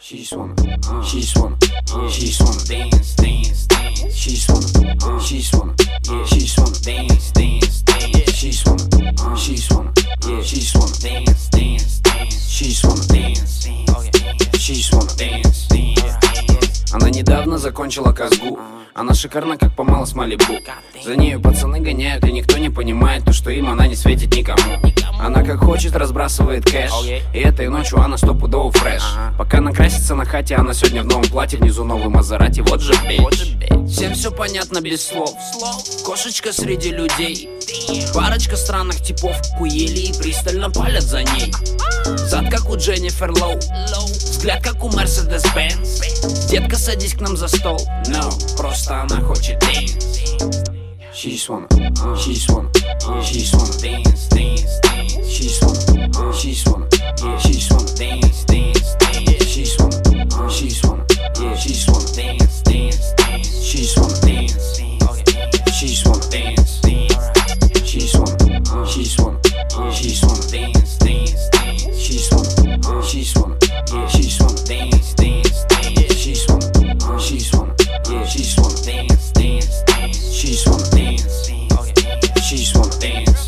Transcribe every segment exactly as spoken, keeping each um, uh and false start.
She just wanna, uh, she just wanna, uh, she just wanna dance, dance, dance. She just wanna, uh, she just wanna, yeah, she just wanna dance, dance, dance. She just wanna, uh, she just wanna, yeah, she just wanna dance, dance, dance. She just wanna dance, dance. She just wanna dance, dance. Она недавно закончила казгу. Она шикарна, как помало с Малибу. За нею пацаны гоняют, и никто не понимает то, что им она не светит никому. Она как хочет разбрасывает кэш, и этой ночью она стопудово фреш. Пока накрасится на хате, она сегодня в новом платье, внизу новый Мазерати, вот же бич. Всем все понятно без слов. Кошечка среди людей. Парочка странных типов куели и пристально палят за ней. Зад как у Дженнифер Лоу, взгляд как у Мерседес Бенц. Детка, садись к нам за стол. No, просто она хочет dance. She just wanna, uh, she just wanna, uh, she just wanna dance, dance, dance. She just wanna, uh, she just wanna, yeah, she just wanna dance, dance, dance. She just wanna, uh, she just wanna, yeah, she just wanna dance, dance, dance. She just wanna dance, she just wanna dance, she just wanna, uh, she just wanna, uh, she just wanna dance, dance, dance. She just wanna, uh, she just wanna, yeah, she just wanna dance, dance, dance. She just wanna, uh, she just wanna, yeah, she just wanna dance, dance, dance. She just wanna dance, she just wanna dance.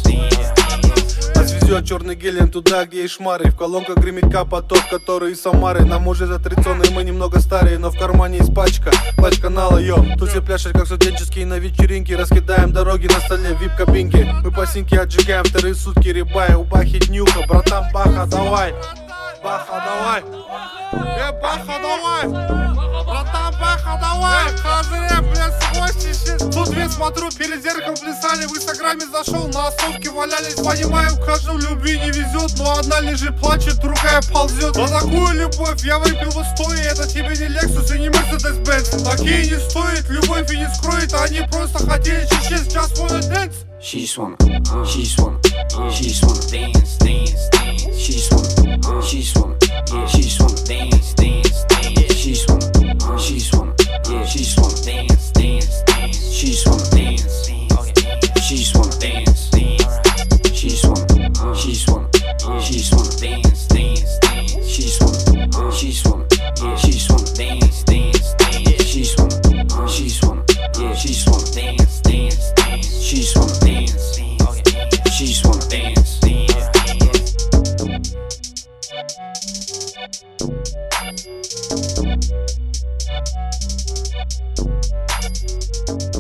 Нас везет черный гелем туда, где есть шмары. В колонках гремит капоток, который из Самары. Нам уже за тридцать, мы немного старые, но в кармане есть пачка, пачка нала, йо. Тут все пляшут, как студенческие на вечеринке. Раскидаем дороги на столе в вип-кабинке. Мы по синьке отжигаем вторые сутки рибая. У Бахи днюха, братан, Баха, давай. Баха, давай. Э, Баха, давай. Братан, Баха, давай. Хазре, блядь, схватишься. Тут весь смотрю, перед зеркалом плясали. В инстаграме зашел, на остановке валялись. Понимаю, каждому любви не везет. Но одна лежит, плачет, другая ползет. За такую любовь я выпил в стоя. Это тебе не Lexus и не Mercedes Benz. Такие не стоит, любовь и не скроет. Они просто хотели чуть-чуть, сейчас wanna dance. She just wanna, uh, she just wanna, uh, she just wanna dance, dance, dance. She just wanna, uh, she just wanna, yeah, she just wanna dance, dance, dance. She just wanna, uh, she just wanna, yeah, she just wanna dance, dance, dance. She just wanna dance, she just wanna dance, she just wanna, uh, she just wanna, uh, she just wanna dance, dance, dance. She just wanna, uh, she just wanna, yeah, she just wanna dance, dance, dance. She just wanna, uh, she just wanna, yeah, she just wanna dance, dance, dance. She just wanna dance, she just wanna dance. Thank you.